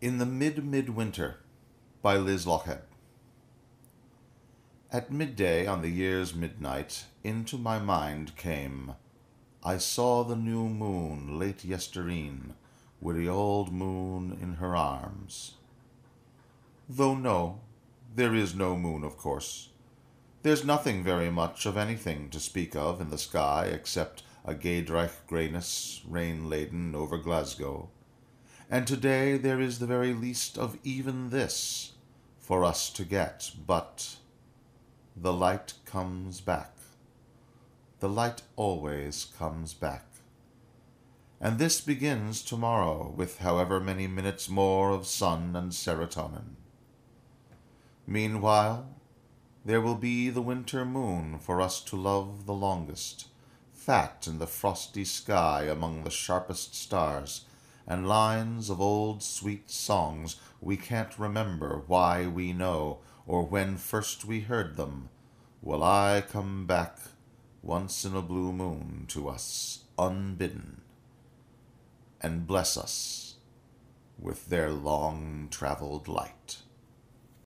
In the Midwinter by Liz Lochhead. At midday on the year's midnight, into my mind came, I saw the new moon late yestreen, wi' the old moon in her arms. Though no, there is no moon, of course. There's nothing very much of anything to speak of in the sky except a gaedreich greyness, rain-laden over Glasgow. And today there is the very least of even this for us to get, but the light comes back. The light always comes back. And this begins tomorrow with however many minutes more of sun and serotonin. Meanwhile, there will be the winter moon for us to love the longest, fat in the frosty sky among the sharpest stars, and lines of old sweet songs we can't remember why we know, or when first we heard them, will I come back once in a blue moon to us unbidden, and bless us with their long-travelled light.